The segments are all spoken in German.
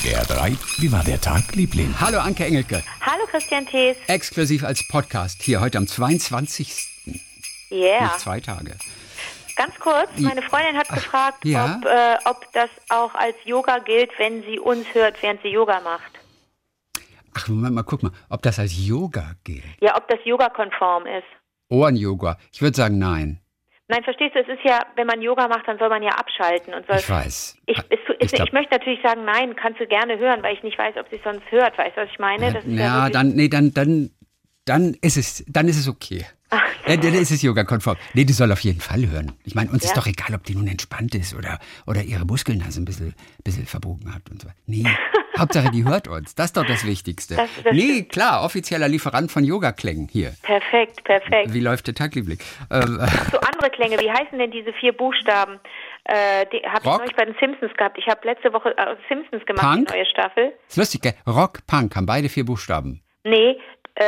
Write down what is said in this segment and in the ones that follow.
SWR 3, wie war der Tag, Liebling? Hallo Anke Engelke. Hallo Christian Thees. Exklusiv als Podcast hier heute am 22. Ja. Nicht 2 Tage. Ganz kurz, meine Freundin hat gefragt, ja? ob das auch als Yoga gilt, wenn sie uns hört, während sie Yoga macht. Ach, Moment mal, guck mal, ob das als Yoga gilt. Ja, ob das Yoga-konform ist. Ohren-Yoga. Ich würde sagen, nein. Nein, verstehst du, es ist ja, wenn man Yoga macht, dann soll man ja abschalten. Und soll, Ich weiß. Ich möchte natürlich sagen, nein, kannst du gerne hören, weil ich nicht weiß, ob sie es sonst hört. Weißt du, was ich meine? Das ist dann ist es okay. Dann ist es Yoga-konform. Nee, die soll auf jeden Fall hören. Ich meine, uns ist doch egal, ob die nun entspannt ist oder ihre Muskeln also ein bisschen verbogen hat und so. Nee, Hauptsache, die hört uns. Das ist doch das Wichtigste. Das stimmt. Klar, offizieller Lieferant von Yoga-Klängen hier. Perfekt. Wie läuft der Tag, Liebling? So andere Klänge, wie heißen denn diese 4 Buchstaben? Die habe ich neulich bei den Simpsons gehabt. Ich habe letzte Woche Simpsons gemacht, Punk? Die neue Staffel. Ist lustig, gell? Rock, Punk haben beide 4 Buchstaben. Nee,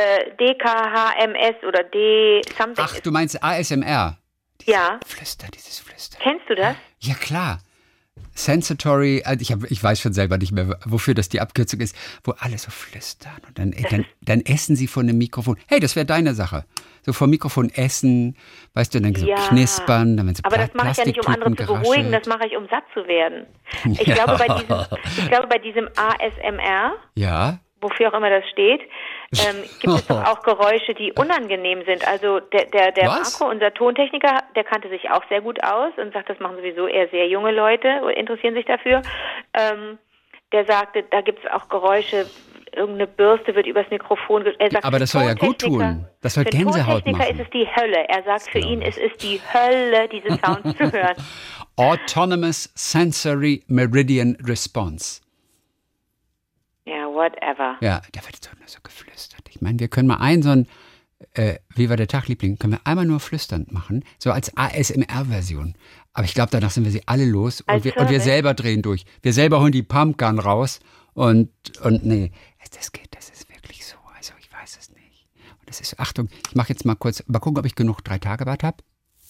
DKHMS oder D-Something. Ach, du meinst ASMR? Ja. Dieses Flüstern. Kennst du das? Ja, klar. Sensatory, ich weiß schon selber nicht mehr, wofür das die Abkürzung ist, wo alle so flüstern und dann essen sie vor einem Mikrofon. Hey, das wäre deine Sache. So vor dem Mikrofon essen, weißt du, dann so knispern, dann so aber das mache ich ja nicht, um andere zu beruhigen, das mache ich, um satt zu werden. Ich glaube, bei diesem ASMR, wofür auch immer das steht, gibt es doch auch Geräusche, die unangenehm sind. Also der Marco, unser Tontechniker, der kannte sich auch sehr gut aus und sagt, das machen sowieso eher sehr junge Leute, interessieren sich dafür. Der sagte, da gibt es auch Geräusche, irgendeine Bürste wird übers Mikrofon. Er sagt, aber das soll ja gut tun. Das soll Gänsehaut machen. Für den Tontechniker ist es die Hölle. Er sagt, für ihn ist es die Hölle, diese Sounds zu hören. Autonomous Sensory Meridian Response. Ja, whatever. Ja, da wird doch nur so geflüstert. Ich meine, wir können mal wie war der Tag, Liebling, können wir einmal nur flüsternd machen, so als ASMR-Version. Aber ich glaube, danach sind wir sie alle los und wir selber drehen durch. Wir selber holen die Pumpgun raus und nee, das ist wirklich so. Also ich weiß es nicht. Und das ist, Achtung, ich mache jetzt mal kurz, mal gucken, ob ich genug 3-Tage-Bad habe.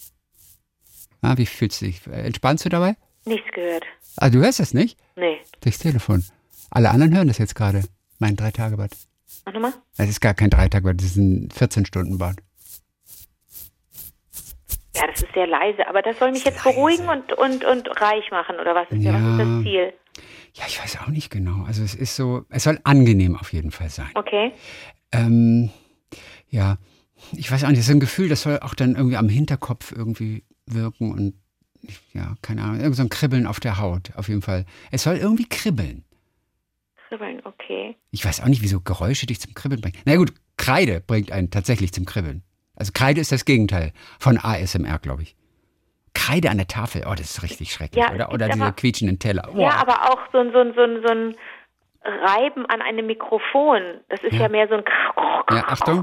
Wie fühlst du dich? Entspannst du dabei? Nichts gehört. Ah, du hörst das nicht? Nee. Durchs Telefon. Alle anderen hören das jetzt gerade, mein 3-Tage-Bad. Mach nochmal. Das ist gar kein 3-Tage-Bad, das ist ein 14-Stunden-Bad. Ja, das ist sehr leise, aber das soll mich jetzt beruhigen und reich machen, oder was ist das Ziel? Ja, ich weiß auch nicht genau. Also es ist so, es soll angenehm auf jeden Fall sein. Okay. Ja, ich weiß auch nicht, das ist ein Gefühl, das soll auch dann irgendwie am Hinterkopf irgendwie wirken und ja, keine Ahnung, irgend so ein Kribbeln auf der Haut, auf jeden Fall. Es soll irgendwie kribbeln. Kribbeln, okay. Ich weiß auch nicht, wieso Geräusche dich zum Kribbeln bringen. Na gut, Kreide bringt einen tatsächlich zum Kribbeln. Also Kreide ist das Gegenteil von ASMR, glaube ich. Kreide an der Tafel, das ist richtig schrecklich, oder? Oder diese quietschenden Teller. Ja, aber auch so ein Reiben an einem Mikrofon. Das ist ja mehr so ein Ja, Achtung.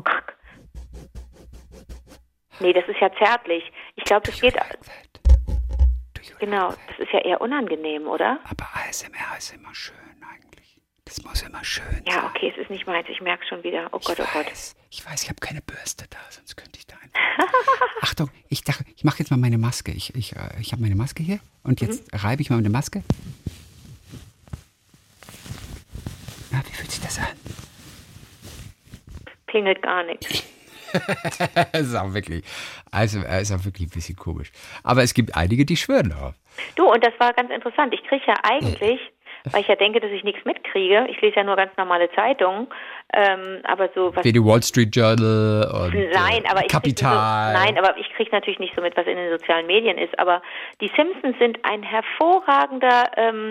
Nee, das ist ja zärtlich. Ich glaube, das geht... Genau, das ist ja eher unangenehm, oder? Aber ASMR ist immer schön eigentlich. Das muss immer schön sein. Ja, okay, es ist nicht meins. Ich merke schon wieder. Oh Gott. Ich weiß, ich habe keine Bürste da, sonst könnte ich da einfach... Achtung, ich mache jetzt mal meine Maske. Ich habe meine Maske hier und jetzt reibe ich mal mit der Maske. Na, wie fühlt sich das an? Klingelt gar nichts. Es ist auch wirklich ein bisschen komisch. Aber es gibt einige, die schwören darauf. Du, und das war ganz interessant. Ich kriege ja eigentlich, weil ich ja denke, dass ich nichts mitkriege, ich lese ja nur ganz normale Zeitungen, aber so was... Wie die Wall Street Journal und Kapital. Aber ich kriege natürlich nicht so mit, was in den sozialen Medien ist, aber die Simpsons sind ein hervorragender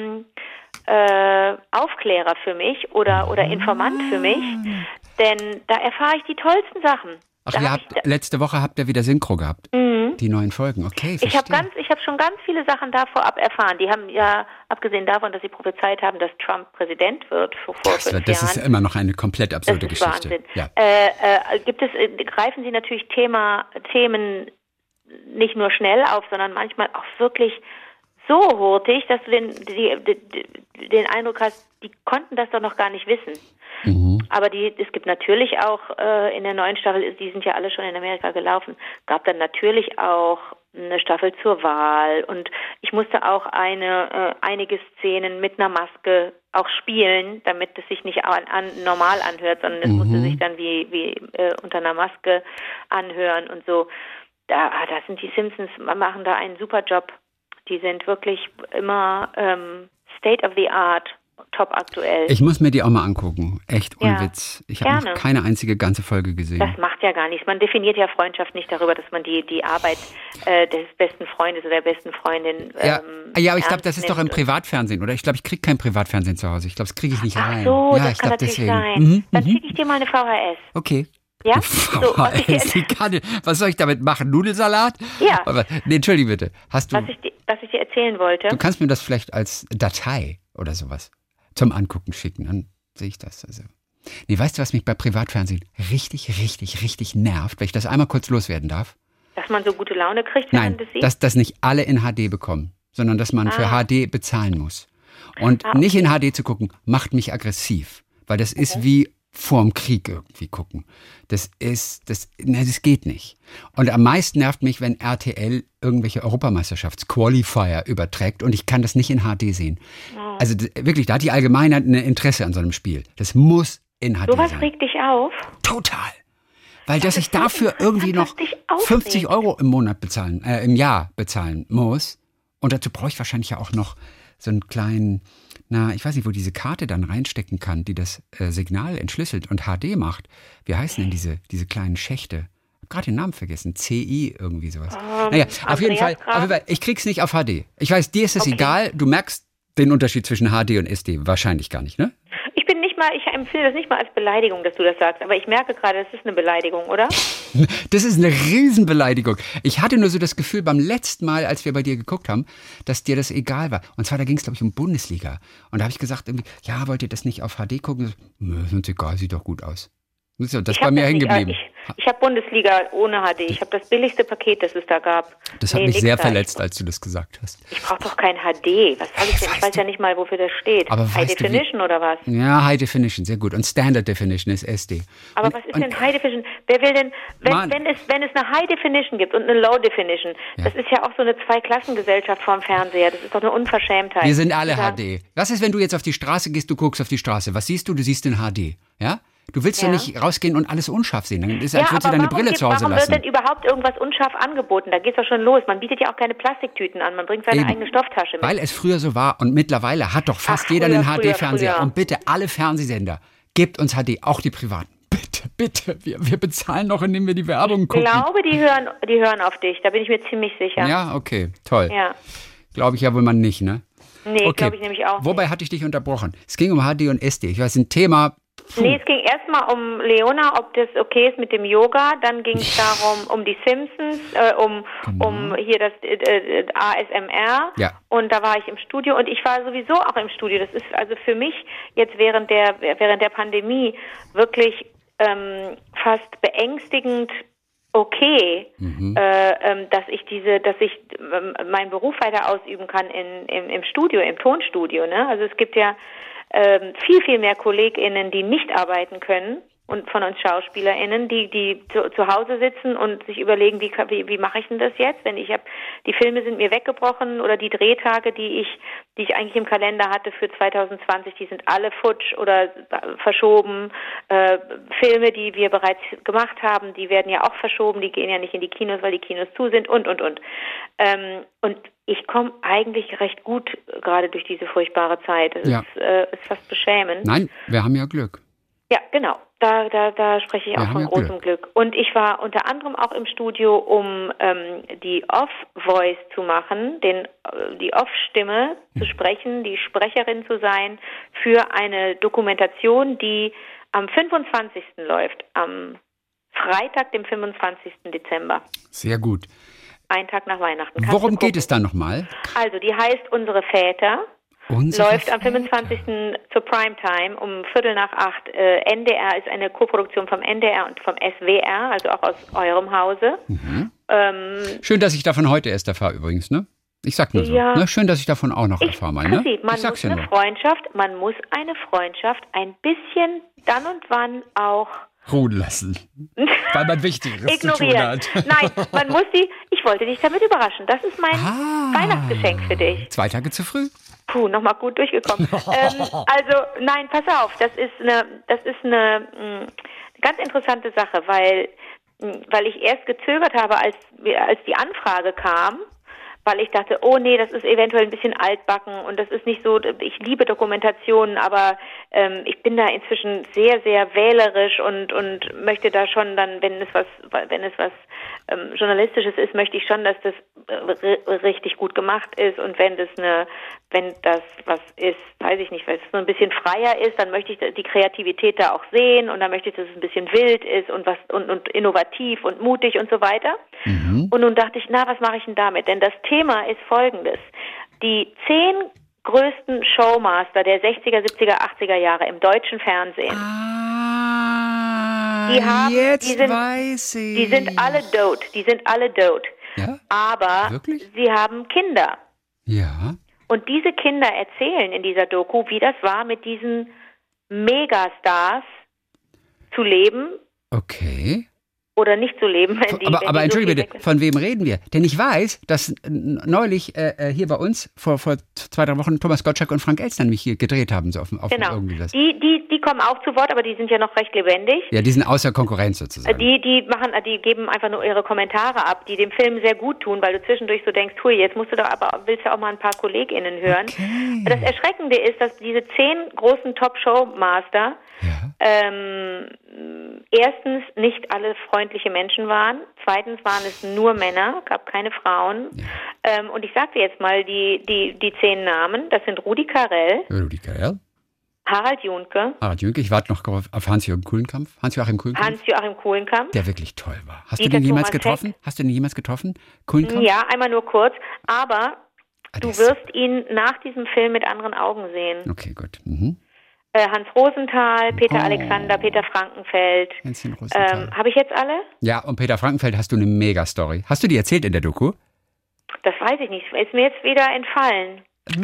Aufklärer für mich oder Informant für mich, denn da erfahre ich die tollsten Sachen. Ach, letzte Woche habt ihr wieder Synchro gehabt, die neuen Folgen, okay, verstehe. Ich habe schon ganz viele Sachen da vorab erfahren. Die haben ja, abgesehen davon, dass sie prophezeit haben, dass Trump Präsident wird vor 5 Jahren. Das ist immer noch eine komplett absurde Geschichte. Wahnsinn. Ja. Greifen Sie natürlich Themen nicht nur schnell auf, sondern manchmal auch wirklich so hurtig, dass du den Eindruck hast, die konnten das doch noch gar nicht wissen. Aber es gibt natürlich auch in der neuen Staffel, die sind ja alle schon in Amerika gelaufen, gab dann natürlich auch eine Staffel zur Wahl und ich musste auch einige Szenen mit einer Maske auch spielen, damit es sich nicht normal anhört, sondern es musste sich dann wie unter einer Maske anhören und so. Da sind die Simpsons, machen da einen super Job. Die sind wirklich immer State of the Art, top aktuell. Ich muss mir die auch mal angucken. Echt ohne Witz. Ich habe noch keine einzige ganze Folge gesehen. Das macht ja gar nichts. Man definiert ja Freundschaft nicht darüber, dass man die Arbeit des besten Freundes oder der besten Freundin aber ich glaube, das ist doch im Privatfernsehen, oder? Ich glaube, ich kriege kein Privatfernsehen zu Hause. Ich glaube, das kriege ich nicht rein. Ach so, ja, das kann natürlich sein. Dann schicke ich dir mal eine VHS. Okay. Ja? Was soll ich damit machen? Nudelsalat? Ja. Nee, entschuldige bitte. Hast du... Was ich dir erzählen wollte. Du kannst mir das vielleicht als Datei oder sowas zum Angucken schicken, dann sehe ich das. Also. Nee, weißt du, was mich bei Privatfernsehen richtig nervt, wenn ich das einmal kurz loswerden darf? Dass man so gute Laune kriegt, wenn man das sieht? Dass das nicht alle in HD bekommen, sondern dass man für HD bezahlen muss. Und nicht in HD zu gucken, macht mich aggressiv, weil das ist wie vorm Krieg irgendwie gucken. Das geht nicht. Und am meisten nervt mich, wenn RTL irgendwelche Europameisterschafts-Qualifier überträgt und ich kann das nicht in HD sehen. Oh. Also wirklich, da hat die Allgemeinheit ein Interesse an so einem Spiel. Das muss in HD sein. Sowas regt dich auf? Total. Weil dass ich dafür irgendwie noch 50 € im Jahr bezahlen muss. Und dazu brauche ich wahrscheinlich ja auch noch so einen kleinen, ich weiß nicht, wo diese Karte dann reinstecken kann, die das Signal entschlüsselt und HD macht. Wie heißen denn diese kleinen Schächte? Ich habe gerade den Namen vergessen. CI, irgendwie sowas. Auf jeden Fall, ich krieg's nicht auf HD. Ich weiß, dir ist es egal. Du merkst den Unterschied zwischen HD und SD wahrscheinlich gar nicht, ne? Ich empfehle das nicht mal als Beleidigung, dass du das sagst, aber ich merke gerade, das ist eine Beleidigung, oder? Das ist eine Riesenbeleidigung. Ich hatte nur so das Gefühl beim letzten Mal, als wir bei dir geguckt haben, dass dir das egal war. Und zwar, da ging es, glaube ich, um Bundesliga. Und da habe ich gesagt, wollt ihr das nicht auf HD gucken? Nö, ist uns egal, sieht doch gut aus. Das ist bei mir hängen geblieben. Ich habe Bundesliga ohne HD. Ich habe das billigste Paket, das es da gab. Das hat mich sehr verletzt, als du das gesagt hast. Ich brauche doch kein HD. Was soll ich denn? Ich weiß ja nicht mal, wofür das steht. Aber High Definition oder was? Ja, High Definition, sehr gut. Und Standard Definition ist SD. Aber was ist denn High Definition? Wer will denn, wenn es eine High Definition gibt und eine Low Definition, das ist ja auch so eine Zweiklassengesellschaft vorm Fernseher. Das ist doch eine Unverschämtheit. Wir sind alle HD. Was ist, wenn du jetzt auf die Straße gehst, du guckst auf die Straße? Was siehst du? Du siehst in HD. Ja? Du willst ja nicht rausgehen und alles unscharf sehen. Dann ist es, als würdest du deine Brille zu Hause lassen. Warum wird denn überhaupt irgendwas unscharf angeboten? Da geht's doch schon los. Man bietet ja auch keine Plastiktüten an. Man bringt seine eigene Stofftasche mit. Weil es früher so war und mittlerweile hat doch fast jeder einen HD-Fernseher. Und bitte, alle Fernsehsender, gebt uns HD, auch die privaten. Bitte. Wir bezahlen noch, indem wir die Werbung gucken. Ich glaube, die hören auf dich. Da bin ich mir ziemlich sicher. Ja, okay, toll. Ja. Glaube ich ja wohl mal nicht, ne? Nee, glaube ich nämlich auch nicht. Wobei hatte ich dich unterbrochen? Es ging um HD und SD. Ich weiß, ein Thema... Nee, es ging erstmal um Leona, ob das okay ist mit dem Yoga. Dann ging es darum, um die Simpsons, um hier das ASMR. Ja. Und da war ich im Studio und ich war sowieso auch im Studio. Das ist also für mich jetzt während der Pandemie wirklich fast beängstigend okay, dass ich meinen Beruf weiter ausüben kann im Studio, im Tonstudio. Ne? Also es gibt ja viel mehr KollegInnen, die nicht arbeiten können und von uns SchauspielerInnen, die zu Hause sitzen und sich überlegen, wie mache ich denn das jetzt, wenn die Filme sind mir weggebrochen oder die Drehtage, die ich eigentlich im Kalender hatte für 2020, die sind alle futsch oder verschoben. Filme, die wir bereits gemacht haben, die werden ja auch verschoben, die gehen ja nicht in die Kinos, weil die Kinos zu sind und. Und ich komme eigentlich recht gut gerade durch diese furchtbare Zeit. Das ist fast beschämend. Nein, wir haben ja Glück. Ja, genau. Da spreche ich auch von großem Glück. Und ich war unter anderem auch im Studio, um die Off-Voice zu machen, die Off-Stimme zu sprechen, die Sprecherin zu sein für eine Dokumentation, die am 25. läuft, am Freitag, dem 25. Dezember. Sehr gut. Ein Tag nach Weihnachten. Worum geht es da nochmal? Also, die heißt Unsere Väter. Läuft am 25. zur Primetime um 7:45. NDR ist eine Koproduktion vom NDR und vom SWR, also auch aus eurem Hause. Mhm. Schön, dass ich davon heute erst erfahre übrigens, ne? Ich sag nur so. Ja. Ne? Schön, dass ich davon auch noch erfahre mal, ne? Man muss eine Freundschaft ein bisschen dann und wann auch ruhen lassen. Weil man Wichtigeres zu tun hat. Nein, man muss ich wollte dich damit überraschen. Das ist mein Weihnachtsgeschenk für dich. 2 Tage zu früh. Puh, nochmal gut durchgekommen. Also, nein, pass auf, das ist eine ganz interessante Sache, weil ich erst gezögert habe, als die Anfrage kam, weil ich dachte, oh nee, das ist eventuell ein bisschen altbacken und das ist nicht so, ich liebe Dokumentationen, aber ich bin da inzwischen sehr, sehr wählerisch und möchte da schon dann, wenn es was Journalistisches ist, möchte ich schon, dass das richtig gut gemacht ist und wenn das was ist, weiß ich nicht, weil es so ein bisschen freier ist, dann möchte ich die Kreativität da auch sehen und dann möchte ich, dass es ein bisschen wild ist und innovativ und mutig und so weiter. Mhm. Und nun dachte ich, was mache ich denn damit? Denn das Thema ist folgendes. Die 10 größten Showmaster der 60er, 70er, 80er Jahre im deutschen Fernsehen. Die sind alle dote. Ja? Aber wirklich? Sie haben Kinder. Ja. Und diese Kinder erzählen in dieser Doku, wie das war, mit diesen Megastars zu leben. Okay. Oder nicht zu leben. Aber entschuldige bitte, von wem reden wir? Denn ich weiß, dass neulich hier bei uns vor 2-3 Wochen Thomas Gottschalk und Frank Elstner mich hier gedreht haben. So auf genau. Irgendwie was. Die kommen auch zu Wort, aber die sind ja noch recht lebendig. Ja, die sind außer Konkurrenz sozusagen. Die geben einfach nur ihre Kommentare ab, die dem Film sehr gut tun, weil du zwischendurch so denkst, hui, jetzt willst du auch mal ein paar KollegInnen hören. Okay. Das Erschreckende ist, dass diese 10 großen Top-Showmaster erstens nicht alle freundliche Menschen waren, zweitens waren es nur Männer, gab keine Frauen. Ja. Und ich sage dir jetzt mal die 10 Namen, das sind Rudi Carrell. Harald Junke. Ich warte noch auf Hans-Joachim Kulenkampf. Der wirklich toll war. Hast du den jemals getroffen? Kulenkampf? Ja, einmal nur kurz, aber du wirst ihn nach diesem Film mit anderen Augen sehen. Okay, gut. Mhm. Hans Rosenthal, Peter Alexander, Peter Frankenfeld. Habe ich jetzt alle? Ja, und Peter Frankenfeld hast du eine Mega-Story. Hast du die erzählt in der Doku? Das weiß ich nicht. Ist mir jetzt wieder entfallen.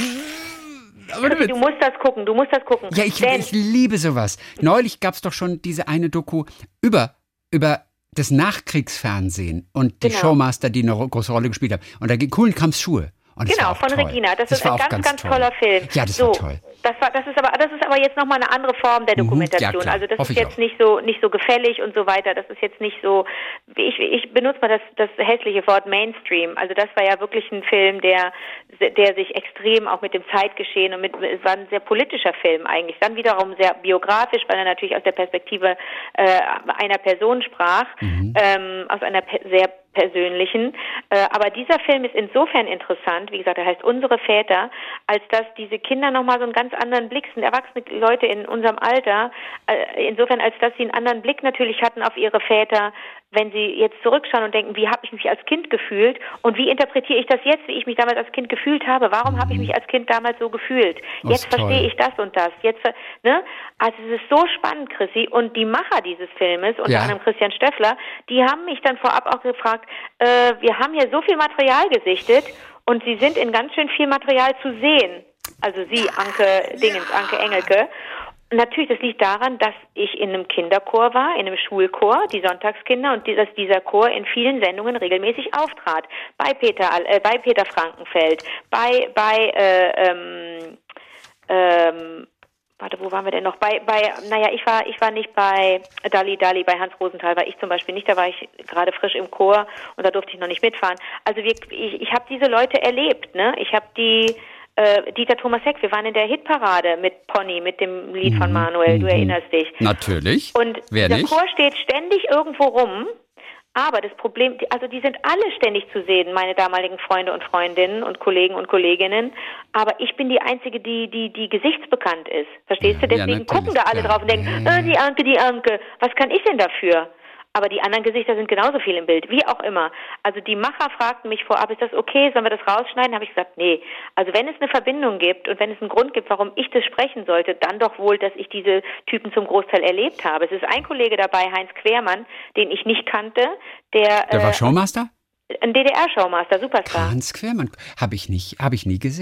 Aber du musst das gucken. Ja, ich liebe sowas. Neulich gab es doch schon diese eine Doku über das Nachkriegsfernsehen und die Showmaster, die eine große Rolle gespielt haben. Und da ging Kulenkampfs Schuhe. Genau, von toll. Regina. Das ist ein ganz toller Film. Ja, das war toll. Das ist aber jetzt nochmal eine andere Form der Dokumentation. Ja, also das ist jetzt nicht so gefällig und so weiter. Das ist jetzt nicht so, ich benutze mal das hässliche Wort Mainstream. Also das war ja wirklich ein Film, der sich extrem auch mit dem Zeitgeschehen es war ein sehr politischer Film eigentlich. Dann wiederum sehr biografisch, weil er natürlich aus der Perspektive einer Person sprach, aus einer sehr persönlichen. Aber dieser Film ist insofern interessant, wie gesagt, er heißt Unsere Väter, als dass diese Kinder nochmal so einen ganz anderen Blick sind, erwachsene Leute in unserem Alter, insofern als dass sie einen anderen Blick natürlich hatten auf ihre Väter, wenn sie jetzt zurückschauen und denken, wie habe ich mich als Kind gefühlt und wie interpretiere ich das jetzt, wie ich mich damals als Kind gefühlt habe? Warum habe ich mich als Kind damals so gefühlt? Jetzt verstehe ich das und das. Also es ist so spannend, Chrissy. Und die Macher dieses Filmes, unter anderem Christian Stöffler, die haben mich dann vorab auch gefragt, wir haben hier so viel Material gesichtet und sie sind in ganz schön viel Material zu sehen. Also sie, Anke Engelke. Natürlich, das liegt daran, dass ich in einem Kinderchor war, in einem Schulchor, die Sonntagskinder, und dass dieser Chor in vielen Sendungen regelmäßig auftrat. Bei Peter Frankenfeld, wo waren wir denn noch? Ich war nicht bei Dalli, bei Hans Rosenthal, war ich zum Beispiel nicht, da war ich gerade frisch im Chor und da durfte ich noch nicht mitfahren. Also ich habe diese Leute erlebt, ne? Ich habe Dieter Thomas Heck, wir waren in der Hitparade mit Pony, mit dem Lied von Manuel, du erinnerst dich. Natürlich. Und der Chor steht ständig irgendwo rum, aber das Problem, also die sind alle ständig zu sehen, meine damaligen Freunde und Freundinnen und Kollegen und Kolleginnen, aber ich bin die Einzige, die gesichtsbekannt ist. Verstehst du? Deswegen gucken da alle drauf und denken, die Anke, was kann ich denn dafür? Aber die anderen Gesichter sind genauso viel im Bild, wie auch immer. Also die Macher fragten mich vorab, ist das okay, sollen wir das rausschneiden? Habe ich gesagt, nee. Also wenn es eine Verbindung gibt und wenn es einen Grund gibt, warum ich das sprechen sollte, dann doch wohl, dass ich diese Typen zum Großteil erlebt habe. Es ist ein Kollege dabei, Heinz Quermann, den ich nicht kannte. Der war Showmaster? Ein DDR-Showmaster, Superstar. Hans Quermann, habe ich nie gesehen.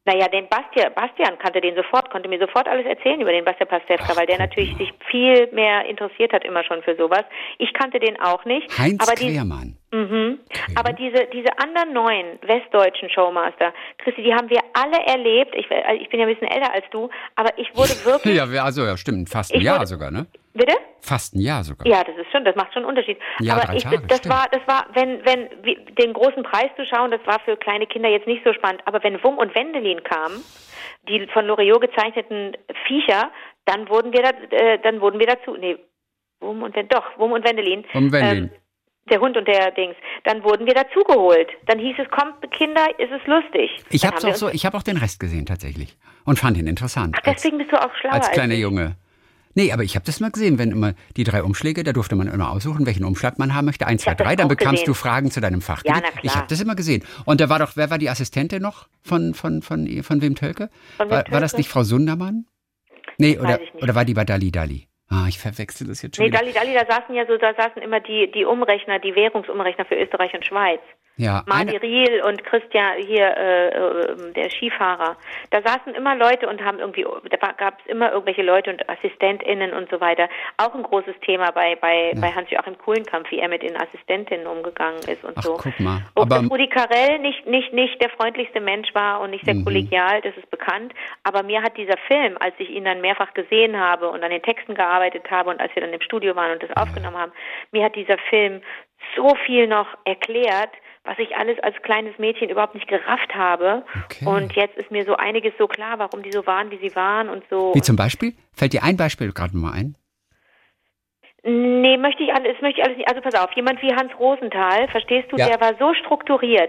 Naja, den Bastian kannte den sofort, konnte mir sofort alles erzählen über den Bastian Pastewka, weil der natürlich sich viel mehr interessiert hat immer schon für sowas. Ich kannte den auch nicht. Heinz Quermann. Okay. Aber diese anderen neuen westdeutschen Showmaster, Christi, die haben wir alle erlebt. Ich bin ja ein bisschen älter als du, aber ich wurde wirklich... ja, stimmt, fast ein Jahr sogar, ne? Bitte? Fast ein Jahr sogar. Ja, das macht schon einen Unterschied. Ja, aber 3 Tage, das war, wenn den großen Preis zu schauen, das war für kleine Kinder jetzt nicht so spannend. Aber wenn Wum und Wendelin kamen, die von Loriot gezeichneten Viecher, dann wurden wir dazu. Nee, Wum und Wendelin. Der Hund und der Dings. Dann wurden wir dazugeholt. Dann hieß es, kommt Kinder, ist es lustig. Ich habe auch den Rest gesehen tatsächlich und fand ihn interessant. Ach, deswegen bist du auch schlauer als kleiner Junge. Nee, aber ich habe das mal gesehen, wenn immer die 3 Umschläge, da durfte man immer aussuchen, welchen Umschlag man haben möchte. 1, 2, 3, dann bekamst du Fragen zu deinem Fachgebiet. Ja, na klar. Ich habe das immer gesehen. Und wer war die Assistentin noch von Wim Tölke? War das nicht Frau Sundermann? Nee, oder war die bei Dalli Dalli? Ich verwechsel das jetzt schon wieder. Dalli Dalli, da saßen immer die Umrechner, die Währungsumrechner für Österreich und Schweiz. Ja, Mardi Riel und Christian hier, der Skifahrer. Da saßen immer Leute und da gab es immer irgendwelche Leute und AssistentInnen und so weiter. Auch ein großes Thema bei Hans-Joachim Kulenkampf, wie er mit den Assistentinnen umgegangen ist und so. Guck mal. Aber dass Rudi Carrell nicht der freundlichste Mensch war und nicht sehr kollegial, das ist bekannt. Aber mir hat dieser Film, als ich ihn dann mehrfach gesehen habe und an den Texten gearbeitet habe und als wir dann im Studio waren und das aufgenommen haben, mir hat dieser Film so viel noch erklärt, was ich alles als kleines Mädchen überhaupt nicht gerafft habe. Okay. Und jetzt ist mir so einiges so klar, warum die so waren, wie sie waren und so. Wie zum Beispiel? Fällt dir ein Beispiel gerade mal ein? Nee, möchte ich alles nicht. Also pass auf, jemand wie Hans Rosenthal, verstehst du, der war so strukturiert,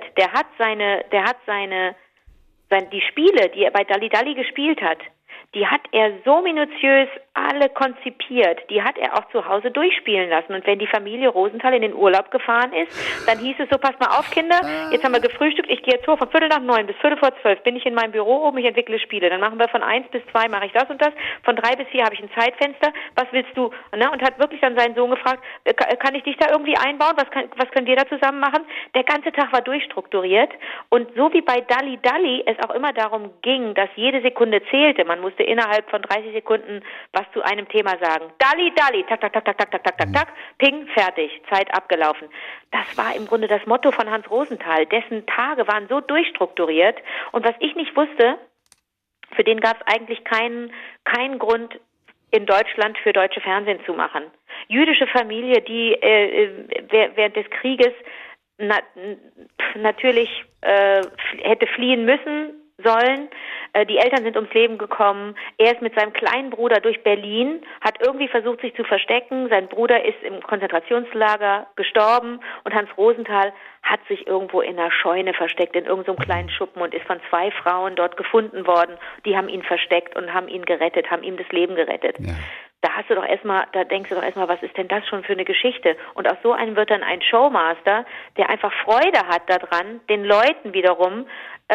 die Spiele, die er bei Dalli Dalli gespielt hat, die hat er so minutiös alle konzipiert. Die hat er auch zu Hause durchspielen lassen. Und wenn die Familie Rosenthal in den Urlaub gefahren ist, dann hieß es so, passt mal auf, Kinder, jetzt haben wir gefrühstückt, ich gehe jetzt hoch von 9:15 bis 11:45 bin ich in meinem Büro oben, ich entwickle Spiele. Dann machen wir von 1 bis 2 mache ich das und das, von 3 bis 4 habe ich ein Zeitfenster, was willst du? Und hat wirklich dann seinen Sohn gefragt, kann ich dich da irgendwie einbauen? Was können wir da zusammen machen? Der ganze Tag war durchstrukturiert. Und so wie bei Dalli Dalli es auch immer darum ging, dass jede Sekunde zählte, man musste innerhalb von 30 Sekunden was zu einem Thema sagen. Dalli, Dalli, tak, tak, tak, tak, tak, tak, tak, tak, tak, ping, fertig, Zeit abgelaufen. Das war im Grunde das Motto von Hans Rosenthal. Dessen Tage waren so durchstrukturiert. Und was ich nicht wusste, für den gab es eigentlich keinen Grund, in Deutschland für deutsche Fernsehen zu machen. Jüdische Familie, die während des Krieges natürlich hätte fliehen sollen. Die Eltern sind ums Leben gekommen. Er ist mit seinem kleinen Bruder durch Berlin, hat irgendwie versucht, sich zu verstecken. Sein Bruder ist im Konzentrationslager gestorben und Hans Rosenthal hat sich irgendwo in einer Scheune versteckt, in irgendeinem kleinen Schuppen und ist von 2 Frauen dort gefunden worden. Die haben ihn versteckt und haben ihn gerettet, haben ihm das Leben gerettet. Ja. Da denkst du doch erstmal, was ist denn das schon für eine Geschichte? Und aus so einem wird dann ein Showmaster, der einfach Freude hat daran, den Leuten wiederum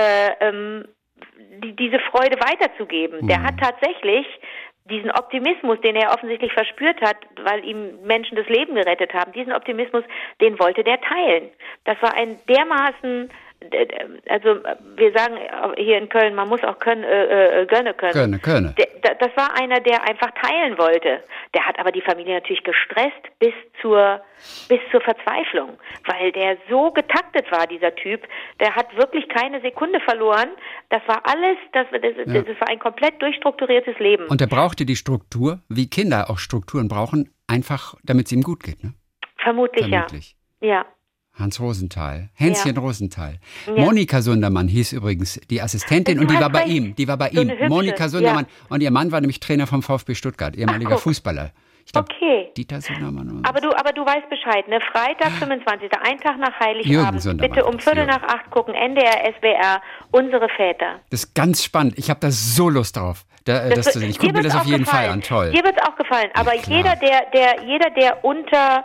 diese Freude weiterzugeben. Der hat tatsächlich diesen Optimismus, den er offensichtlich verspürt hat, weil ihm Menschen das Leben gerettet haben, diesen Optimismus, den wollte der teilen. Das war ein dermaßen, also wir sagen hier in Köln, man muss auch gönnen können. Könne. Das war einer, der einfach teilen wollte. Der hat aber die Familie natürlich gestresst bis zur Verzweiflung, weil der so getaktet war, dieser Typ. Der hat wirklich keine Sekunde verloren. Das war alles, das war ein komplett durchstrukturiertes Leben. Und er brauchte die Struktur, wie Kinder auch Strukturen brauchen, einfach, damit es ihm gut geht, ne? Vermutlich. Ja. Hans Rosenthal, Hänschen Rosenthal. Ja. Monika Sundermann hieß übrigens die Assistentin und die war bei ihm. So Monika Sundermann. Ja. Und ihr Mann war nämlich Trainer vom VfB Stuttgart, ehemaliger Fußballer. Ich glaub, okay. Dieter Sundermann. Aber du weißt Bescheid, ne? Freitag, 25. Ein Tag nach Heiligabend. Bitte um 7:45 gucken, NDR, SWR, unsere Väter. Das ist ganz spannend. Ich habe da so Lust drauf, das zu sehen. Ich gucke mir das auf jeden Fall an. Toll. Dir wird es auch gefallen. Aber jeder, der unter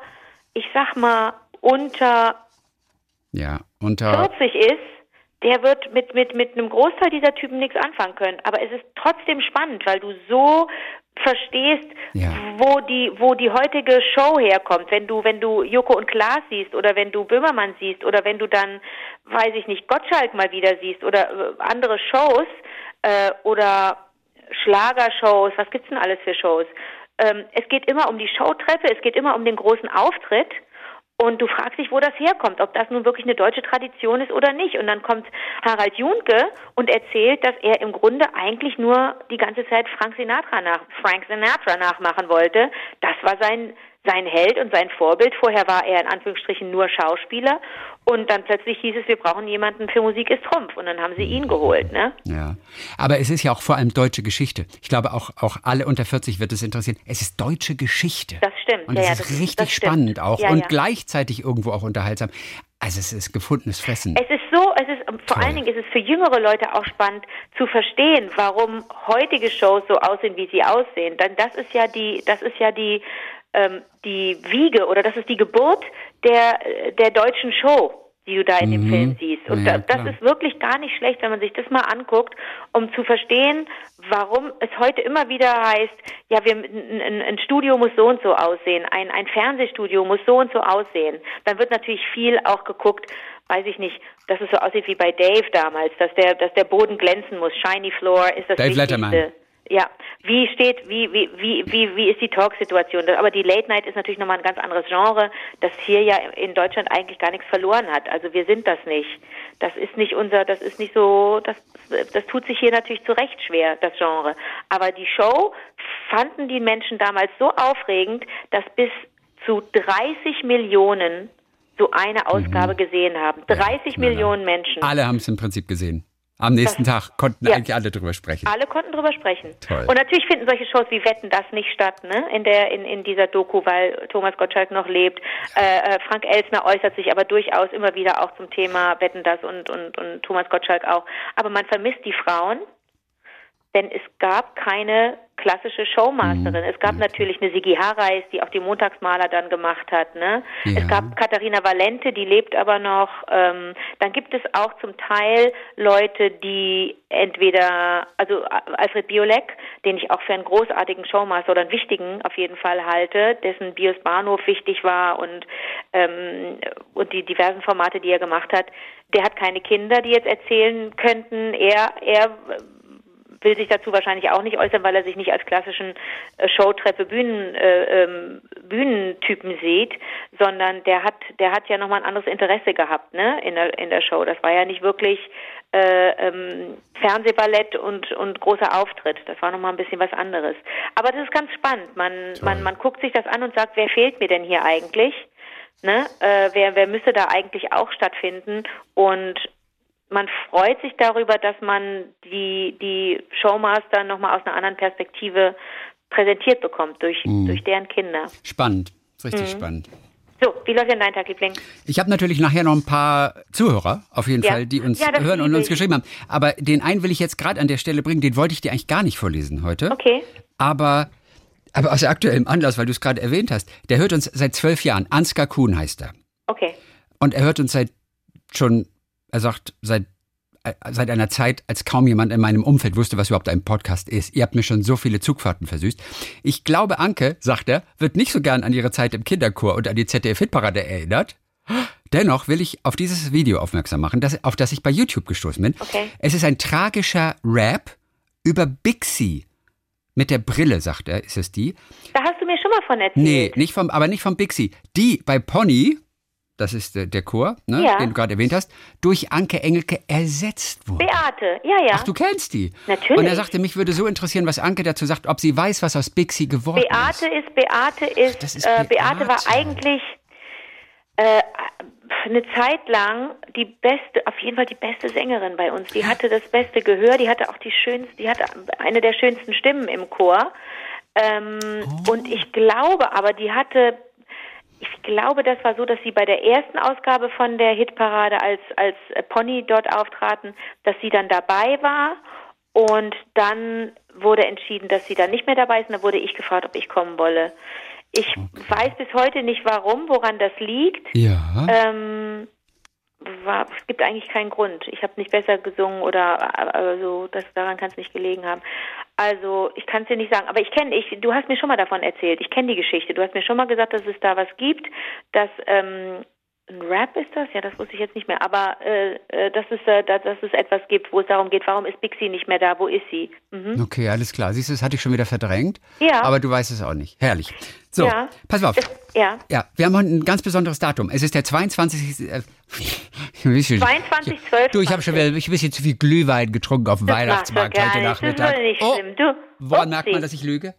40 ist, der wird mit einem Großteil dieser Typen nichts anfangen können. Aber es ist trotzdem spannend, weil du so verstehst, wo die heutige Show herkommt. Wenn du Joko und Klaas siehst oder wenn du Böhmermann siehst oder wenn du dann, weiß ich nicht, Gottschalk mal wieder siehst oder andere Shows oder Schlagershows, was gibt's denn alles für Shows? Es geht immer um die Showtreppe, es geht immer um den großen Auftritt. Und du fragst dich, wo das herkommt, ob das nun wirklich eine deutsche Tradition ist oder nicht. Und dann kommt Harald Junke und erzählt, dass er im Grunde eigentlich nur die ganze Zeit Frank Sinatra nachmachen wollte. Das war sein Held und sein Vorbild. Vorher war er in Anführungsstrichen nur Schauspieler. Und dann plötzlich hieß es, wir brauchen jemanden für Musik ist Trumpf. Und dann haben sie ihn geholt, ne? Ja, aber es ist ja auch vor allem deutsche Geschichte. Ich glaube, auch alle unter 40 wird es interessieren. Es ist deutsche Geschichte. Das stimmt. Und das ist richtig spannend auch und gleichzeitig irgendwo auch unterhaltsam. Also es ist gefundenes Fressen. Vor allen Dingen ist es für jüngere Leute auch spannend zu verstehen, warum heutige Shows so aussehen, wie sie aussehen. Denn das ist ja die Wiege oder das ist die Geburt der deutschen Show, die du da in dem Film siehst. Und das ist wirklich gar nicht schlecht, wenn man sich das mal anguckt, um zu verstehen, warum es heute immer wieder heißt, ja, ein Studio muss so und so aussehen, ein Fernsehstudio muss so und so aussehen. Dann wird natürlich viel auch geguckt, weiß ich nicht, dass es so aussieht wie bei Dave damals, dass der Boden glänzen muss, Shiny Floor ist das Dave Wichtigste. Letterman. Ja, wie ist die Talksituation? Aber die Late Night ist natürlich nochmal ein ganz anderes Genre, das hier ja in Deutschland eigentlich gar nichts verloren hat. Also wir sind das nicht. Das ist nicht so, das tut sich hier natürlich zu Recht schwer, das Genre. Aber die Show fanden die Menschen damals so aufregend, dass bis zu 30 Millionen so eine Ausgabe gesehen haben. 30 Millionen Menschen. Alle haben es im Prinzip gesehen. Am nächsten Tag konnten eigentlich alle drüber sprechen. Alle konnten drüber sprechen. Toll. Und natürlich finden solche Shows wie Wetten, das nicht statt, ne? In dieser Doku, weil Thomas Gottschalk noch lebt. Frank Elsner äußert sich aber durchaus immer wieder auch zum Thema Wetten, das und Thomas Gottschalk auch. Aber man vermisst die Frauen, denn es gab keine klassische Showmasterin. Es gab natürlich eine Sigi Harreis, die auch die Montagsmaler dann gemacht hat, ne? Ja. Es gab Katharina Valente, die lebt aber noch. Dann gibt es auch zum Teil Leute, die also Alfred Biolek, den ich auch für einen großartigen Showmaster oder einen wichtigen auf jeden Fall halte, dessen Bios Bahnhof wichtig war und die diversen Formate, die er gemacht hat. Der hat keine Kinder, die jetzt erzählen könnten, er will sich dazu wahrscheinlich auch nicht äußern, weil er sich nicht als klassischen Showtreppe Bühnentypen sieht, sondern der hat ja nochmal ein anderes Interesse gehabt, ne, in der Show. Das war ja nicht wirklich Fernsehballett und großer Auftritt. Das war nochmal ein bisschen was anderes. Aber das ist ganz spannend. Man guckt sich das an und sagt, wer fehlt mir denn hier eigentlich? Ne? Wer müsste da eigentlich auch stattfinden? Und man freut sich darüber, dass man die Showmaster nochmal aus einer anderen Perspektive präsentiert bekommt, durch deren Kinder. Spannend, richtig spannend. So, wie läuft denn dein Tag, Liebling? Ich habe natürlich nachher noch ein paar Zuhörer, auf jeden Fall, die uns hören und uns geschrieben haben. Aber den einen will ich jetzt gerade an der Stelle bringen, den wollte ich dir eigentlich gar nicht vorlesen heute. Okay. Aber aus aktuellem Anlass, weil du es gerade erwähnt hast, der hört uns seit 12 Jahren. Ansgar Kuhn heißt er. Okay. Und er hört uns seit einer Zeit, als kaum jemand in meinem Umfeld wusste, was überhaupt ein Podcast ist. Ihr habt mir schon so viele Zugfahrten versüßt. Ich glaube, Anke, sagt er, wird nicht so gern an ihre Zeit im Kinderchor und an die ZDF-Hitparade erinnert. Dennoch will ich auf dieses Video aufmerksam machen, auf das ich bei YouTube gestoßen bin. Okay. Es ist ein tragischer Rap über Bixi. Mit der Brille, sagt er, ist es die. Da hast du mir schon mal von erzählt. Nee, nicht vom Bixi. Die bei Pony, das ist der Chor, ne, den du gerade erwähnt hast, durch Anke Engelke ersetzt wurde. Beate, ja. Ach, du kennst die? Natürlich. Und er sagte, mich würde so interessieren, was Anke dazu sagt, ob sie weiß, was aus Bixi geworden ist. Beate war eigentlich eine Zeit lang auf jeden Fall die beste Sängerin bei uns. Die hatte das beste Gehör, die hatte auch eine der schönsten Stimmen im Chor. Und ich glaube, das war so, dass sie bei der ersten Ausgabe von der Hitparade als Pony dort auftraten, dass sie dann dabei war und dann wurde entschieden, dass sie dann nicht mehr dabei ist und dann wurde ich gefragt, ob ich kommen wolle. Ich weiß bis heute nicht woran das liegt. Ja. Es gibt eigentlich keinen Grund. Ich habe nicht besser gesungen oder so, daran kann es nicht gelegen haben. Also, ich kann es dir nicht sagen, aber du hast mir schon mal davon erzählt, ich kenne die Geschichte. Du hast mir schon mal gesagt, dass es da was gibt, dass, ein Rap ist das? Ja, das wusste ich jetzt nicht mehr, aber dass es etwas gibt, wo es darum geht, warum ist Bixi nicht mehr da, wo ist sie? Mhm. Okay, alles klar. Siehst du, das hatte ich schon wieder verdrängt, ja. Aber du weißt es auch nicht. Herrlich. So, ja. Pass auf. Ja, wir haben heute ein ganz besonderes Datum. Es ist der 22. 22.12. Du, ich habe schon wieder ein bisschen zu viel Glühwein getrunken auf dem Weihnachtsmarkt heute Nachmittag. Das ist nicht schlimm. Woran merkt man, dass ich lüge?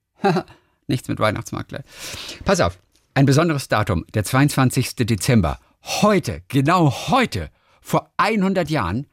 Nichts mit Weihnachtsmarkt. Pass auf. Ein besonderes Datum, der 22. Dezember. Heute, genau heute, vor 100 Jahren,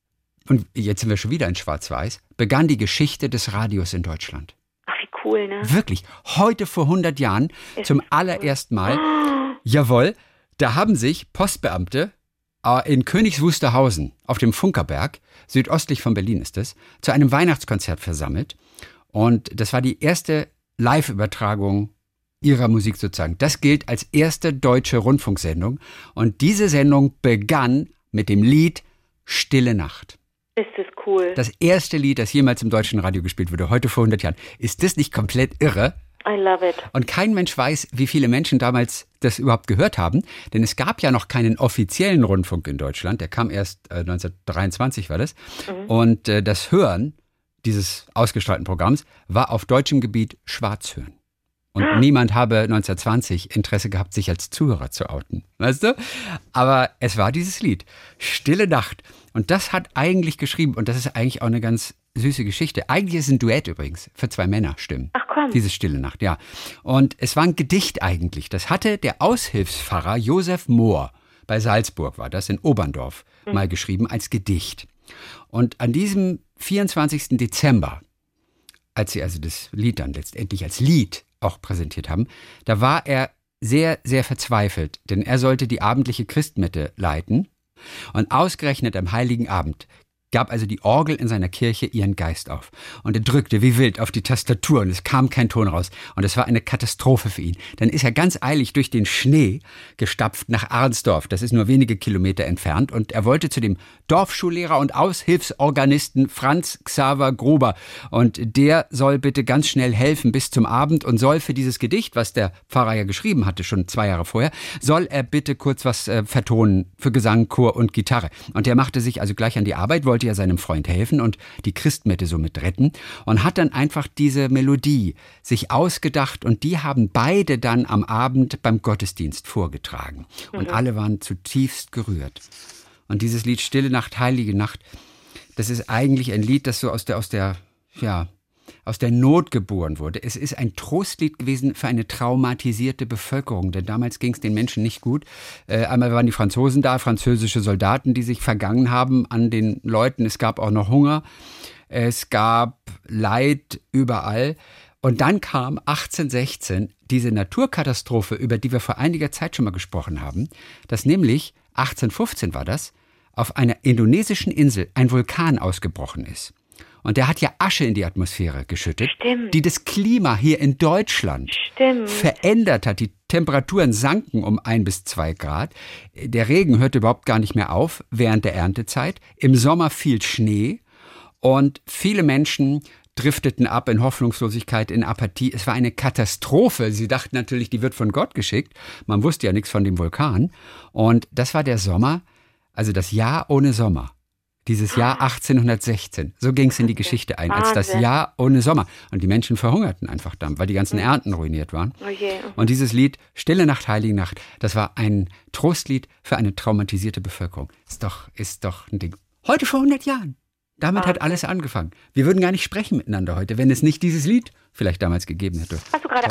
und jetzt sind wir schon wieder in Schwarz-Weiß, begann die Geschichte des Radios in Deutschland. Ach, wie cool, ne? Wirklich, heute vor 100 Jahren, zum allerersten Mal, jawohl, da haben sich Postbeamte in Königs Wusterhausen auf dem Funkerberg, südöstlich von Berlin ist es, zu einem Weihnachtskonzert versammelt. Und das war die erste Live-Übertragung ihrer Musik sozusagen. Das gilt als erste deutsche Rundfunksendung. Und diese Sendung begann mit dem Lied Stille Nacht. Ist das cool. Das erste Lied, das jemals im deutschen Radio gespielt wurde, heute vor 100 Jahren. Ist das nicht komplett irre? I love it. Und kein Mensch weiß, wie viele Menschen damals das überhaupt gehört haben. Denn es gab ja noch keinen offiziellen Rundfunk in Deutschland. Der kam erst 1923 war das. Mhm. Und das Hören dieses ausgestrahlten Programms war auf deutschem Gebiet Schwarzhören. Und niemand habe 1920 Interesse gehabt, sich als Zuhörer zu outen. Weißt du? Aber es war dieses Lied, Stille Nacht. Und das hat eigentlich geschrieben, und das ist eigentlich auch eine ganz süße Geschichte. Eigentlich ist es ein Duett übrigens, für 2 Männerstimmen. Ach komm. Diese Stille Nacht, ja. Und es war ein Gedicht eigentlich. Das hatte der Aushilfspfarrer Josef Mohr, bei Salzburg war das, in Oberndorf, mal geschrieben als Gedicht. Und an diesem 24. Dezember, als sie also das Lied dann letztendlich als Lied auch präsentiert haben, da war er sehr, sehr verzweifelt, denn er sollte die abendliche Christmette leiten und ausgerechnet am Heiligen Abend gab also die Orgel in seiner Kirche ihren Geist auf. Und er drückte wie wild auf die Tastatur und es kam kein Ton raus. Und es war eine Katastrophe für ihn. Dann ist er ganz eilig durch den Schnee gestapft nach Arnsdorf. Das ist nur wenige Kilometer entfernt. Und er wollte zu dem Dorfschullehrer und Aushilfsorganisten Franz Xaver Gruber. Und der soll bitte ganz schnell helfen bis zum Abend und soll für dieses Gedicht, was der Pfarrer ja geschrieben hatte, schon 2 Jahre vorher, soll er bitte kurz was vertonen für Gesang, Chor und Gitarre. Und er machte sich also gleich an die Arbeit, wollte ja seinem Freund helfen und die Christmette somit retten und hat dann einfach diese Melodie sich ausgedacht und die haben beide dann am Abend beim Gottesdienst vorgetragen. Und alle waren zutiefst gerührt. Und dieses Lied Stille Nacht, Heilige Nacht, das ist eigentlich ein Lied, das so aus der Not geboren wurde. Es ist ein Trostlied gewesen für eine traumatisierte Bevölkerung, denn damals ging es den Menschen nicht gut. Einmal waren die Franzosen da, französische Soldaten, die sich vergangen haben an den Leuten. Es gab auch noch Hunger, es gab Leid überall. Und dann kam 1816 diese Naturkatastrophe, über die wir vor einiger Zeit schon mal gesprochen haben, dass nämlich, 1815 war das, auf einer indonesischen Insel ein Vulkan ausgebrochen ist. Und der hat ja Asche in die Atmosphäre geschüttet, die das Klima hier in Deutschland verändert hat. Die Temperaturen sanken um 1 bis 2 Grad. Der Regen hörte überhaupt gar nicht mehr auf während der Erntezeit. Im Sommer fiel Schnee und viele Menschen drifteten ab in Hoffnungslosigkeit, in Apathie. Es war eine Katastrophe. Sie dachten natürlich, die wird von Gott geschickt. Man wusste ja nichts von dem Vulkan. Und das war der Sommer, also das Jahr ohne Sommer. Dieses Jahr 1816, so ging es in die Geschichte ein, als das Jahr ohne Sommer. Und die Menschen verhungerten einfach dann, weil die ganzen Ernten ruiniert waren. Und dieses Lied, Stille Nacht, Heilige Nacht, das war ein Trostlied für eine traumatisierte Bevölkerung. Ist doch ein Ding. Heute vor 100 Jahren. Damit hat alles angefangen. Wir würden gar nicht sprechen miteinander heute, wenn es nicht dieses Lied vielleicht damals gegeben hätte. Hast du gerade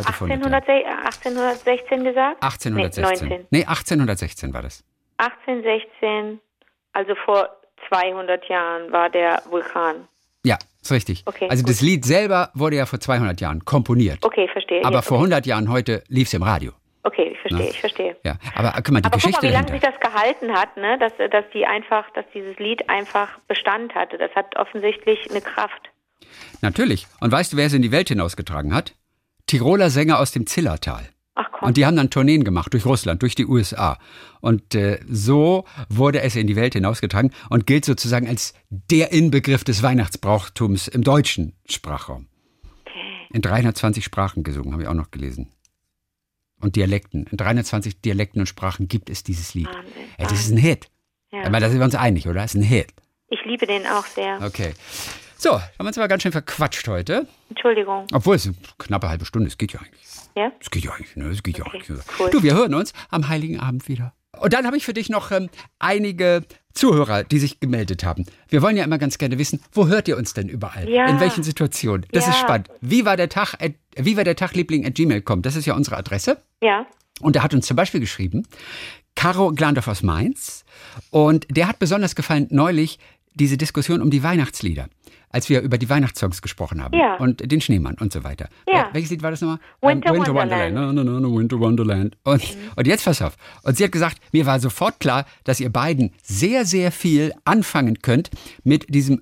1816 gesagt? 1816. Nee, 1816 war das. 1816, also vor 200 Jahren war der Vulkan. Ja, ist richtig. Okay, also gut. Das Lied selber wurde ja vor 200 Jahren komponiert. Okay, verstehe. Aber vor 100 Jahren heute lief es im Radio. Okay, ich verstehe. Ja, aber guck mal, die Geschichte guck mal, wie lange sich das gehalten hat, ne? Dass dieses Lied einfach Bestand hatte. Das hat offensichtlich eine Kraft. Natürlich. Und weißt du, wer es in die Welt hinausgetragen hat? Tiroler Sänger aus dem Zillertal. Ach komm. Und die haben dann Tourneen gemacht durch Russland, durch die USA. Und so wurde es in die Welt hinausgetragen und gilt sozusagen als der Inbegriff des Weihnachtsbrauchtums im deutschen Sprachraum. Okay. In 320 Sprachen gesungen, habe ich auch noch gelesen. Und Dialekten. In 320 Dialekten und Sprachen gibt es dieses Lied. Das ist ein Hit. Ja. Aber da sind wir uns einig, oder? Das ist ein Hit. Ich liebe den auch sehr. Okay. So, haben wir uns aber ganz schön verquatscht heute. Entschuldigung. Obwohl es eine knappe halbe Stunde, es geht ja eigentlich. Ja? Es geht ja eigentlich, ne? Es geht ja okay, eigentlich. Cool. Du, wir hören uns am Heiligen Abend wieder. Und dann habe ich für dich noch einige Zuhörer, die sich gemeldet haben. Wir wollen ja immer ganz gerne wissen, wo hört ihr uns denn überall? Ja. In welchen Situationen? Das ist spannend. Wie war der Tagliebling@gmail.com? Das ist ja unsere Adresse. Ja. Und er hat uns zum Beispiel geschrieben, Caro Glandorf aus Mainz. Und der hat besonders gefallen neulich diese Diskussion um die Weihnachtslieder, als wir über die Weihnachtssongs gesprochen haben. Ja. Und den Schneemann und so weiter. Ja. Welches Lied war das nochmal? Winter Wonderland. No, Winter Wonderland. Und jetzt pass auf. Und sie hat gesagt, mir war sofort klar, dass ihr beiden sehr, sehr viel anfangen könnt mit diesem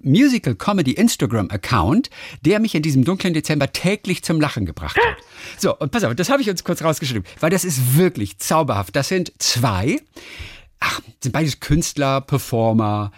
Musical-Comedy-Instagram-Account, der mich in diesem dunklen Dezember täglich zum Lachen gebracht hat. So, und pass auf, das habe ich uns kurz rausgeschrieben, weil das ist wirklich zauberhaft. Das sind zwei, sind beides Künstler, Performer,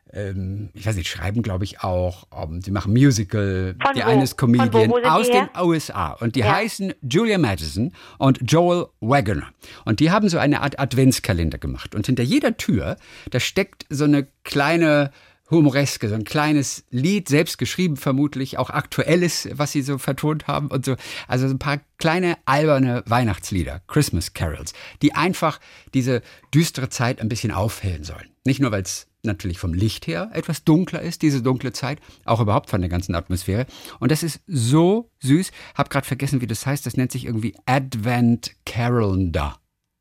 ich weiß nicht, schreiben glaube ich auch, sie machen Musical, die eine ist Comedian aus den USA und die heißen Julia Madison und Joel Wagoner und die haben so eine Art Adventskalender gemacht und hinter jeder Tür, da steckt so eine kleine Humoreske, so ein kleines Lied, selbst geschrieben vermutlich, auch aktuelles, was sie so vertont haben und so. Also so ein paar kleine alberne Weihnachtslieder, Christmas Carols, die einfach diese düstere Zeit ein bisschen aufhellen sollen. Nicht nur, weil es natürlich vom Licht her etwas dunkler ist, diese dunkle Zeit, auch überhaupt von der ganzen Atmosphäre. Und das ist so süß. Hab gerade vergessen, wie das heißt. Das nennt sich irgendwie Advent Calendar.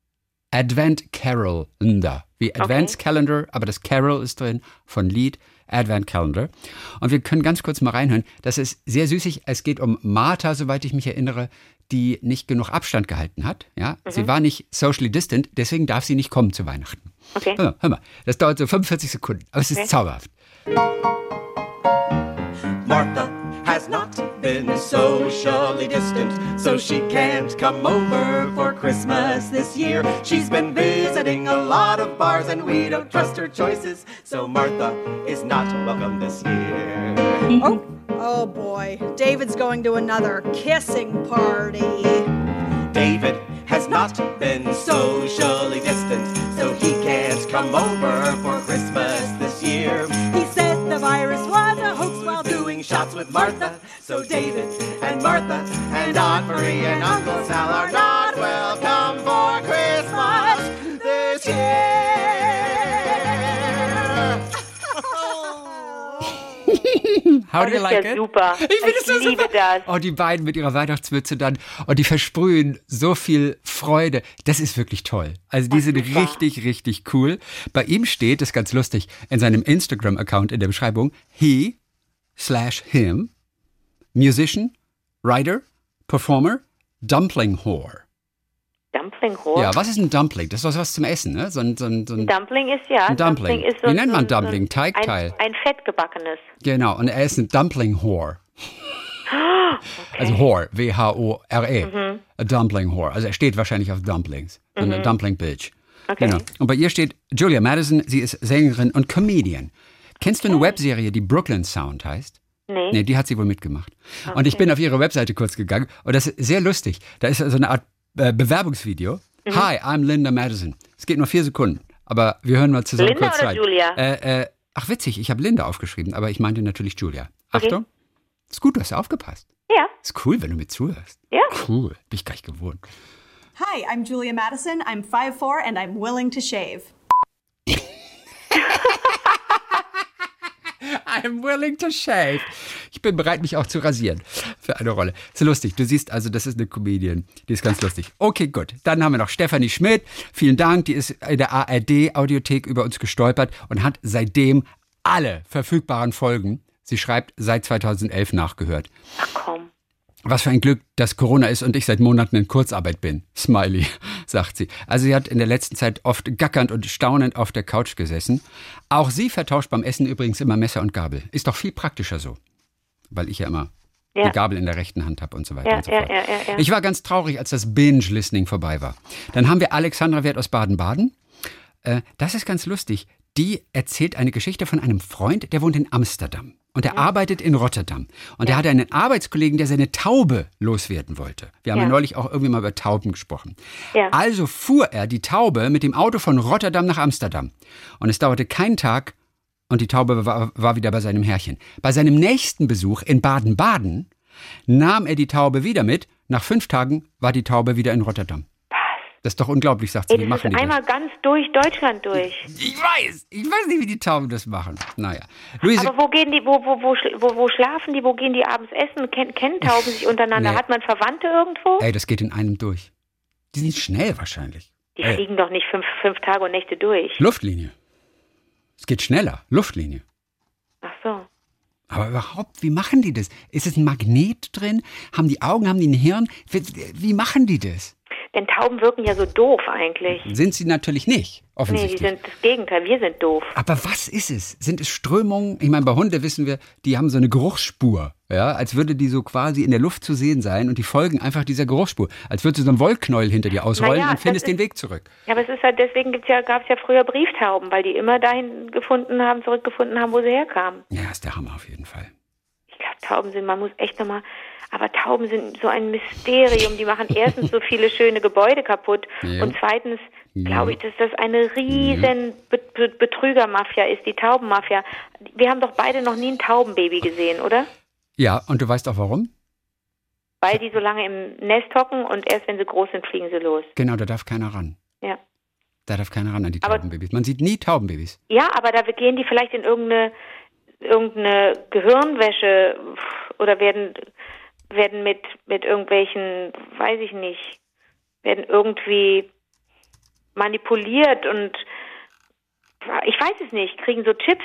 Advent Calendar. Wie Advents Calendar, aber das Carol ist drin von Lied Advent Calendar. Und wir können ganz kurz mal reinhören. Das ist sehr süßig. Es geht um Martha, soweit ich mich erinnere, die nicht genug Abstand gehalten hat. Ja? Sie war nicht socially distant, deswegen darf sie nicht kommen zu Weihnachten. Okay. Hör mal. Das dauert so 45 Sekunden, aber es ist zauberhaft. Martha has not been socially distant, so she can't come over for Christmas this year. She's been visiting a lot of bars and we don't trust her choices, so Martha is not welcome this year. Oh boy, David's going to another kissing party. David has not been socially distant, so he can't come over for Christmas this year. He said the virus was a hoax while doing shots with Martha, so David and Martha and Aunt Marie and Uncle Sal are not welcome for Christmas this year. How do you like it? Super. Ich finde es so liebe super. Das. Oh, die beiden mit ihrer Weihnachtsmütze dann. Und die versprühen so viel Freude. Das ist wirklich toll. Also die sind richtig, richtig cool. Bei ihm steht, das ist ganz lustig, in seinem Instagram-Account in der Beschreibung, he/him, musician, writer, performer, dumpling whore. Dumpling whore? Ja, was ist ein Dumpling? Das ist was zum Essen, ne? Ein Dumpling ist ein Dumpling. Ist so, wie nennt man so, Dumpling? Teigteil. Ein fettgebackenes. Genau, und er ist ein Dumpling whore. Okay. Also whore, W-H-O-R-E. A dumpling whore. Also er steht wahrscheinlich auf Dumplings. So eine Dumpling Bitch. Okay. Genau. Und bei ihr steht Julia Madison, sie ist Sängerin und Comedian. Kennst du eine Webserie, die Brooklyn Sound heißt? Nee, die hat sie wohl mitgemacht. Okay. Und ich bin auf ihre Webseite kurz gegangen und das ist sehr lustig. Da ist so eine Art Bewerbungsvideo. Hi, I'm Linda Madison. Es geht nur 4 Sekunden, aber wir hören mal zusammen Linda kurz oder rein. Julia? Ach witzig, ich habe Linda aufgeschrieben, aber ich meinte natürlich Julia. Achtung. Okay. Ist gut, du hast aufgepasst. Ja. Ist cool, wenn du mir zuhörst. Ja. Cool, bin ich gar nicht gewohnt. Hi, I'm Julia Madison. I'm 5'4" and I'm willing to shave. I'm willing to shave. Ich bin bereit, mich auch zu rasieren für eine Rolle. Ist lustig. Du siehst also, das ist eine Comedian. Die ist ganz lustig. Okay, gut. Dann haben wir noch Stefanie Schmidt. Vielen Dank. Die ist in der ARD-Audiothek über uns gestolpert und hat seitdem alle verfügbaren Folgen, sie schreibt, seit 2011 nachgehört. Ach komm. Was für ein Glück, dass Corona ist und ich seit Monaten in Kurzarbeit bin. Smiley, sagt sie. Also sie hat in der letzten Zeit oft gackernd und staunend auf der Couch gesessen. Auch sie vertauscht beim Essen übrigens immer Messer und Gabel. Ist doch viel praktischer so. Weil ich ja immer die Gabel in der rechten Hand habe und so weiter und so fort. Ja. Ich war ganz traurig, als das Binge-Listening vorbei war. Dann haben wir Alexandra Wert aus Baden-Baden. Das ist ganz lustig. Die erzählt eine Geschichte von einem Freund, der wohnt in Amsterdam. Und er arbeitet in Rotterdam. Und er hatte einen Arbeitskollegen, der seine Taube loswerden wollte. Wir haben ja neulich auch irgendwie mal über Tauben gesprochen. Ja. Also fuhr er die Taube mit dem Auto von Rotterdam nach Amsterdam. Und es dauerte keinen Tag und die Taube war wieder bei seinem Herrchen. Bei seinem nächsten Besuch in Baden-Baden nahm er die Taube wieder mit. Nach 5 Tagen war die Taube wieder in Rotterdam. Das ist doch unglaublich, sagt sie. Wie machen die das? Einmal ganz durch Deutschland durch. Ich weiß nicht, wie die Tauben das machen. Naja. Luise, aber wo gehen die, wo schlafen die, wo gehen die abends essen? Kennen Tauben sich untereinander? Nee. Hat man Verwandte irgendwo? Das geht in einem durch. Die sind schnell wahrscheinlich. Die fliegen doch nicht fünf Tage und Nächte durch. Luftlinie. Es geht schneller. Luftlinie. Ach so. Aber überhaupt, wie machen die das? Ist es ein Magnet drin? Haben die Augen, haben die ein Hirn? Wie machen die das? Denn Tauben wirken ja so doof eigentlich. Sind sie natürlich nicht, offensichtlich. Nee, die sind das Gegenteil, wir sind doof. Aber was ist es? Sind es Strömungen? Ich meine, bei Hunden wissen wir, die haben so eine Geruchsspur. Ja, als würde die so quasi in der Luft zu sehen sein und die folgen einfach dieser Geruchsspur. Als würdest du so einen Wollknäuel hinter dir ausrollen und findest den Weg zurück. Ja, aber es ist halt, deswegen gab es ja früher Brieftauben, weil die immer dahin zurückgefunden haben, wo sie herkamen. Ja, ist der Hammer auf jeden Fall. Ich glaube, Tauben sind, man muss echt nochmal... Aber Tauben sind so ein Mysterium. Die machen erstens so viele schöne Gebäude kaputt. Ja. Und zweitens glaube ich, dass das eine riesen Betrügermafia ist, die Taubenmafia. Wir haben doch beide noch nie ein Taubenbaby gesehen, oder? Ja, und du weißt auch warum? Weil die so lange im Nest hocken und erst wenn sie groß sind, fliegen sie los. Genau, da darf keiner ran. Ja. Da darf keiner ran an die Taubenbabys. Man sieht nie Taubenbabys. Ja, aber da gehen die vielleicht in irgendeine Gehirnwäsche oder werden mit irgendwelchen, weiß ich nicht, werden irgendwie manipuliert und ich weiß es nicht, kriegen so Chips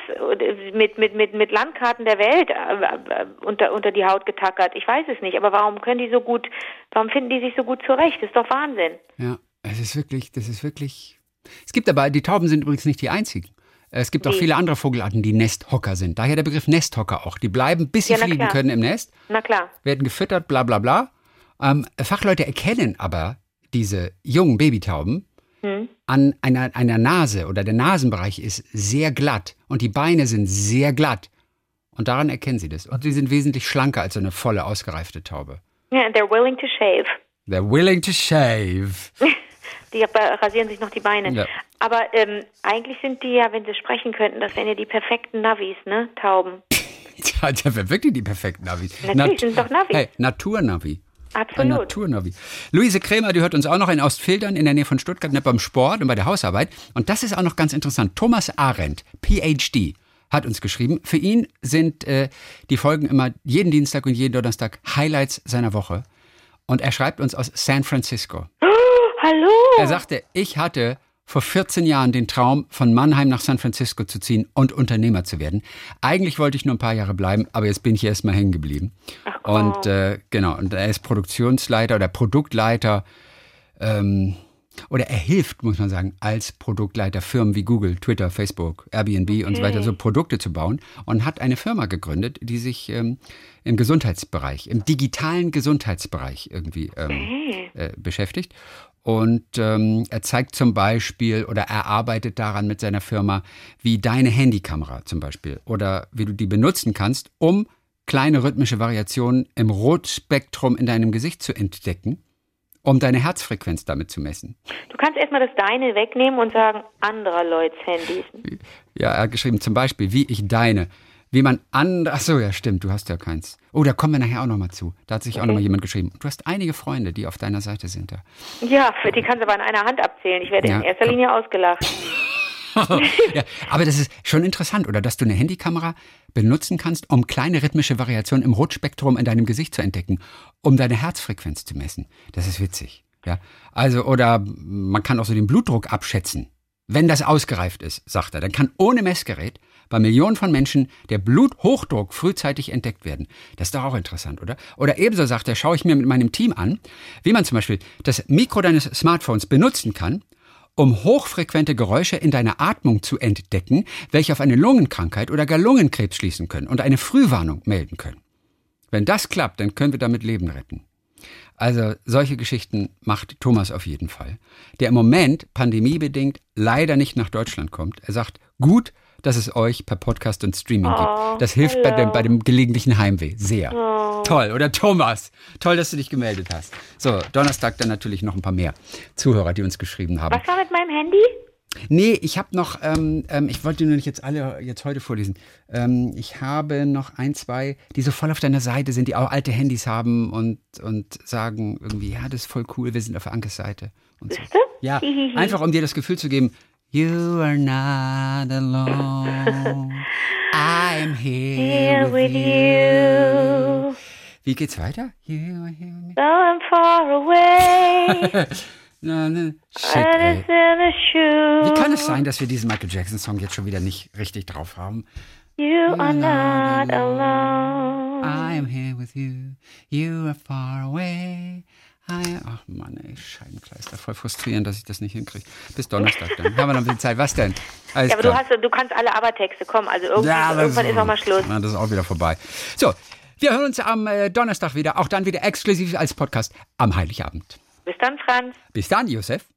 mit Landkarten der Welt unter die Haut getackert. Ich weiß es nicht, aber warum finden die sich so gut zurecht? Das ist doch Wahnsinn. Ja, das ist wirklich. Es gibt aber, die Tauben sind übrigens nicht die einzigen. Es gibt auch viele andere Vogelarten, die Nesthocker sind. Daher der Begriff Nesthocker auch. Die bleiben, bis sie fliegen können im Nest. Na klar. Werden gefüttert, bla bla bla. Fachleute erkennen aber diese jungen Babytauben an einer Nase oder der Nasenbereich ist sehr glatt und die Beine sind sehr glatt. Und daran erkennen sie das. Und sie sind wesentlich schlanker als so eine volle, ausgereifte Taube. Ja, and they're willing to shave. They're willing to shave. Die rasieren sich noch die Beine. Ja. Aber eigentlich sind die ja, wenn sie sprechen könnten, das wären ja die perfekten Navis, ne? Tauben. Ja, das wären wirklich die perfekten Navis. Natürlich sind doch Navis. Hey, Naturnavi. Absolut. Ein Naturnavi. Luise Krämer, die hört uns auch noch in Ostfildern in der Nähe von Stuttgart, nicht beim Sport und bei der Hausarbeit. Und das ist auch noch ganz interessant. Thomas Arendt, PhD, hat uns geschrieben. Für ihn sind die Folgen immer jeden Dienstag und jeden Donnerstag Highlights seiner Woche. Und er schreibt uns aus San Francisco. Hallo! Er sagte, ich hatte vor 14 Jahren den Traum, von Mannheim nach San Francisco zu ziehen und Unternehmer zu werden. Eigentlich wollte ich nur ein paar Jahre bleiben, aber jetzt bin ich erst mal hängen geblieben. Ach, komm. Und und er ist Produktionsleiter oder Produktleiter oder er hilft, muss man sagen, als Produktleiter Firmen wie Google, Twitter, Facebook, Airbnb und so weiter, so Produkte zu bauen und hat eine Firma gegründet, die sich im Gesundheitsbereich, im digitalen Gesundheitsbereich irgendwie beschäftigt. Und er zeigt zum Beispiel oder er arbeitet daran mit seiner Firma, wie deine Handykamera zum Beispiel oder wie du die benutzen kannst, um kleine rhythmische Variationen im Rotspektrum in deinem Gesicht zu entdecken, um deine Herzfrequenz damit zu messen. Du kannst erstmal das Deine wegnehmen und sagen, anderer Leuts Handys. Ja, er hat geschrieben zum Beispiel, wie ich deine, wie man andere, ach so, ja stimmt, du hast ja keins. Oh, da kommen wir nachher auch nochmal zu. Da hat sich auch nochmal jemand geschrieben. Du hast einige Freunde, die auf deiner Seite sind. Ja, für die kannst du aber in einer Hand abzählen. Ich werde in erster Linie ausgelacht. Ja, aber das ist schon interessant, oder? Dass du eine Handykamera benutzen kannst, um kleine rhythmische Variationen im Rotspektrum in deinem Gesicht zu entdecken, um deine Herzfrequenz zu messen. Das ist witzig. Ja, also, oder man kann auch so den Blutdruck abschätzen. Wenn das ausgereift ist, sagt er, dann kann ohne Messgerät bei Millionen von Menschen der Bluthochdruck frühzeitig entdeckt werden. Das ist doch auch interessant, oder? Oder ebenso, sagt er, schaue ich mir mit meinem Team an, wie man zum Beispiel das Mikro deines Smartphones benutzen kann, um hochfrequente Geräusche in deiner Atmung zu entdecken, welche auf eine Lungenkrankheit oder gar Lungenkrebs schließen können und eine Frühwarnung melden können. Wenn das klappt, dann können wir damit Leben retten. Also solche Geschichten macht Thomas auf jeden Fall, der im Moment pandemiebedingt leider nicht nach Deutschland kommt. Er sagt, gut, dass es euch per Podcast und Streaming gibt. Das hilft bei dem gelegentlichen Heimweh sehr. Toll, oder Thomas? Toll, dass du dich gemeldet hast. So, Donnerstag dann natürlich noch ein paar mehr Zuhörer, die uns geschrieben haben. Was war mit meinem Handy? Nee, ich habe noch, ich wollte nur nicht jetzt alle jetzt heute vorlesen. Ich habe noch 1, 2, die so voll auf deiner Seite sind, die auch alte Handys haben und sagen irgendwie, ja, das ist voll cool, wir sind auf Ankes Seite. Und so. Ja, einfach um dir das Gefühl zu geben, you are not alone, I'm here with you. Wie geht's weiter? So I'm far away. Shit, ey. Wie kann es sein, dass wir diesen Michael Jackson-Song jetzt schon wieder nicht richtig drauf haben? You are not alone. I'm here with you. You are far away. Ach Mann, ey, Scheibenkleister. Voll frustrierend, dass ich das nicht hinkriege. Bis Donnerstag dann. Haben wir noch ein bisschen Zeit. Was denn? Alles ja, aber du kannst alle Aber-Texte kommen. Also irgendwann ist auch mal Schluss. Na, das ist auch wieder vorbei. So, wir hören uns am Donnerstag wieder. Auch dann wieder exklusiv als Podcast am Heiligabend. Bis dann, Franz. Bis dann, Josef.